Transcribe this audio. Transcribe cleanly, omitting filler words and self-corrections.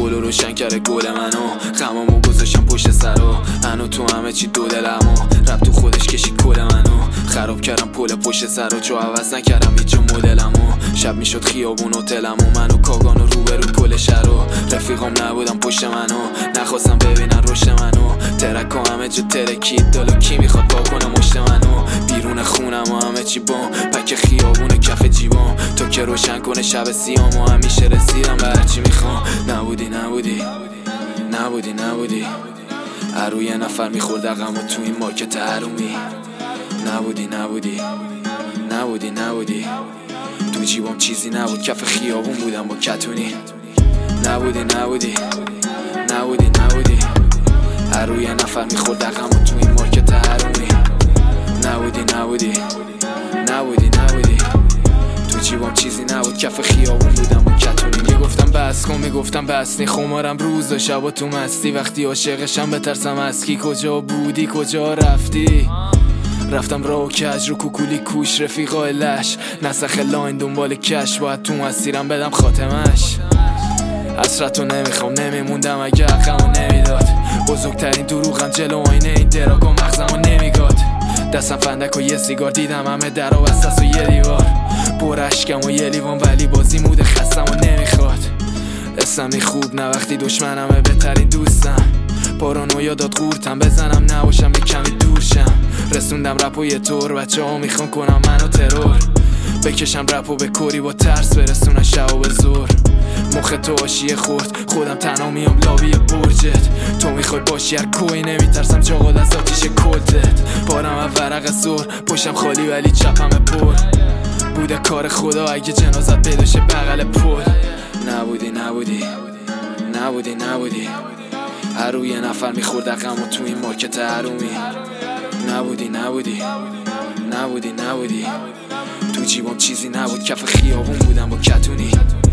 پولو روشن کرده گل منو، غمامو گذاشتم پشت سرو، هنو تو همه چی دو دلمو، رب تو خودش کشید کل منو، خراب کردم پول پشت سرو، چو عوض نکردم هیچ مدلمو، شب میشد خیابون هتلمو، منو کاگانو روبرو کل شهرو، رفیقام نبودم پشت منو، نخواستم ببینن رشد منو، ترکا همه جا ترکید دالو، کی میخواد با کنه مشت منو، بیرون خونم و همه چی بام، پک خیابون کف جیبام، تو که روشن کنه شب سیام و همیشه رسیدم به هرچی میخوام. نبودی نبودی نبودی نبودی، هر یه نفر میخورد غم و تو این مارکت حرومی. نبودی نبودی نبودی نبودی، تو جیبام چیزی نبود، کف خیابون بودم با کتونی. نبودی نبودی نبودی نبودی، هر یه نفر میخورد غم و تو این مارکت حرومی. نبودی نبودی نبودی نبودی، تو جیبام چیزی نبود، کف خیابون بودم با کتونی. گفتم بس کن، میگفتم بس نی، خمارم روز و شب و تو مستی، وقتی عاشقشم بترسم از کی، کجا بودی کجا رفتی؟ رفتم راه و کج رو کوکولی کوش، رفیقای لش نسخ لاین دنبال کش، باید تو مسیرم بدم خاتمش. حسرتو نمیخوام، نمیموندم اگه حقمو نمیداد، بزرگترین دروغم جلو آینه این دراگا مغزمو نمیگاد، دستم فندک و یه سیگار، دیدم همه درا بستست و یه دیوار، پر اشکم و یه لیوان، ولی بازی موده خستم و نمیخواد. اسمی خوب نه وقتی دشمنمه، بهترین دوستم، پارانویا داد قورتم، بزنم نباشم یه کمی دورشم، رسوندم رپ و یه طور، بچه ها میخوان کنم منو ترور، بکشم رپ و به کوری با ترس، برسونن شب و به زور، مخ تو آشیه خورد، خودم تنها میام لابی برجت، تو میخوای باشی هر کوی، نمیترسم چاقال از آتیش کلتت، پارم و ورق سور، پشتم خالی ولی چپم پر، بوده کار خدا اگه جنازت پیداشه بغل پل. نبودی نبودی نبودی نبودی، هر یه نفر میخورد غم و تو این مارکت حرومی. نبودی نبودی نبودی نبودی، تو جیبام چیزی نبود، کف خیابون بودم با کتونی.